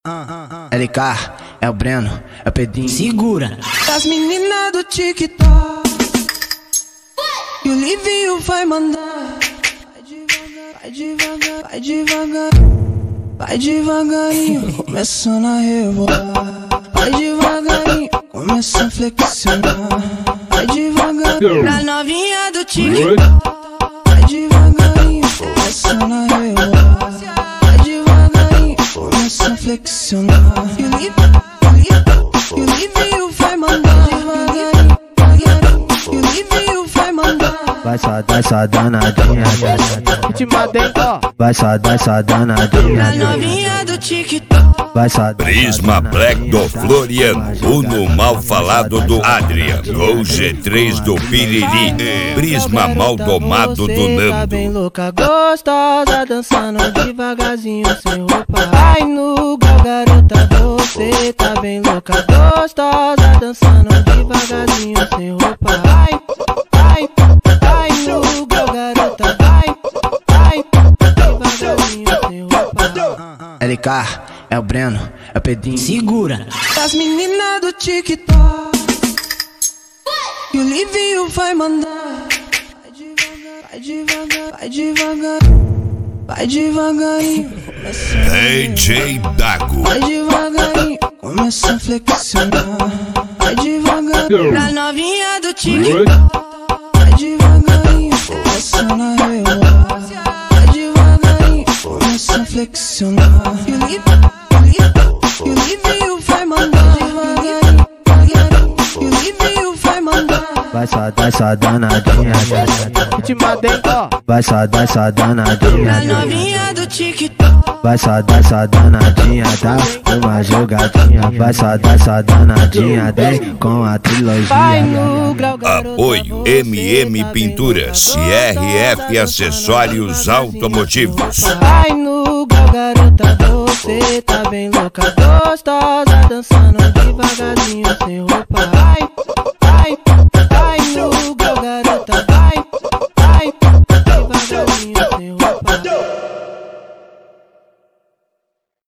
LK, é o Breno, é o Pedrinho. Segura! As meninas do TikTok e o Livinho vai mandar. Vai devagar, vai devagar, vai devagarinho, começando a rebolar. Vai devagarinho, começa a flexionar. Vai devagar, pra novinha do TikTok. Vai devagarinho, começando a rebolar. Vai devagarinho, começa a flexionar. E o Livinho vai mandar. Devagarinho, devagarinho, e o Livinho vai mandar. Vai só danadinha, vai só danadinha. Pra novinha do TikTok. Vai só Prisma Black do Floriano, Uno mal falado do Adrian, Gol G3 do Piriri, Prisma mal domado do Tá bem Nando. louca, gostosa, dançando devagarzinho sem roupa. Vai no grau, garota, você tá bem louca, gostosa, dançando devagarzinho sem roupa. Vai no grau, garota, vai devagarzinho sem roupa. LK, é o Breno, é o Pedrinho. Segura! As meninas do TikTok e o Livinho vai mandar. Vai devagar, vai devagar, vai devagarinho, DJ Dago. vai devagarinho, começa a flexionar. Vai devagar, pra novinha do TikTok. Vai devagarinho, começando a rebolar. Vai devagarinho, começa a flexionar. E o Livinho vai mandar. Devagarinho, devagarinho, e o Livinho vai mandar. vai só danadinha. Vai só Pra danadinha. novinha do TikTok. Vai só danadinha, dá uma jogadinha. Vai só danadinha, vem com a Vai trilogia. no grau, garota, Apoio você MM tá bem Pinturas, louca, CRF gostosa, Acessórios dançando Automotivos. Vai no grau, garota, você tá bem louca, gostosa, dançando devagarzinho sem roupa. Vai